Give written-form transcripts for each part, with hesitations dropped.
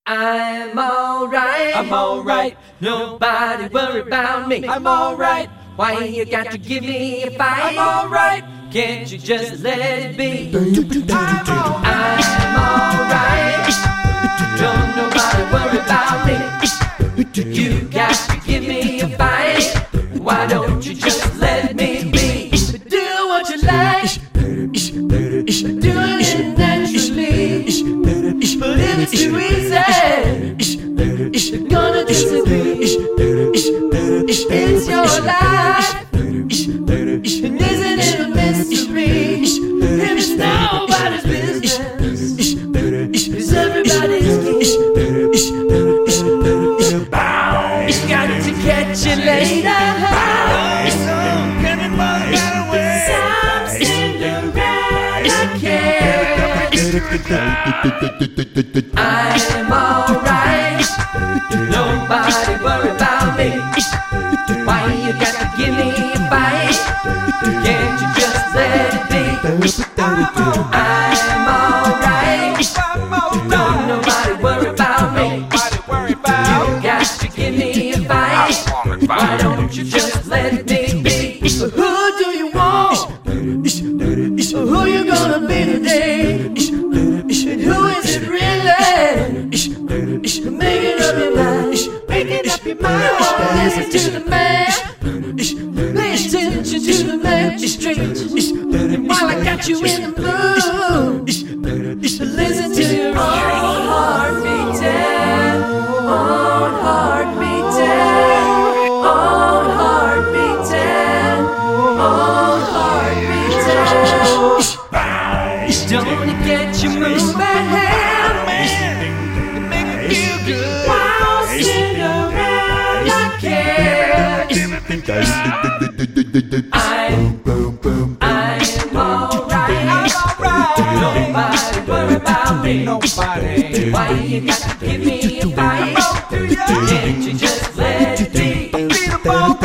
I'm alright. I'm alright. Nobody worry about me. I'm alright. Why you got to give me a fight? I'm alright. Can't you just let it be? I'm alright. I'm alright. Don't nobody worry about me. You got to give me a fight. Why don't you just let me be? Do what you like. Do it naturally. But if it's too easy, you're gonna disagree. It's your life, and isn't it a mystery? If it's nobody's business, it's everybody's key. You got to catch it later. I'm alright. Nobody worry about me. Why you got to give me a fight? Can't you just let it be? I'm alright. Don't nobody worry about me. You got to give me a fight. Why don't you just let me be? Who do you want? Who you gonna be today? And who is it really? Making up your mind. Making up your mind. Listen to the man. Pay attention to the magistrate. And while I got you in the mood, listen to your own heart beating. Own heart beating. Own heart beating. Own heart beating. Don't you get you moving, make me feel good. While sitting around, I care. I'm alright. Nobody worry about me. Why you got to give me a fight? Can't you just let it be? I'm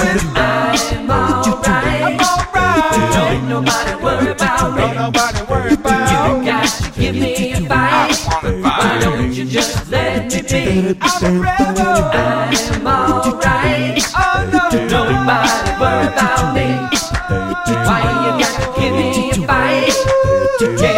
alright. Don't nobody worry about me. You got to give me a fight. Why don't you just let me be? I'm alright. Nobody worry about me. Why you got to give me a fight?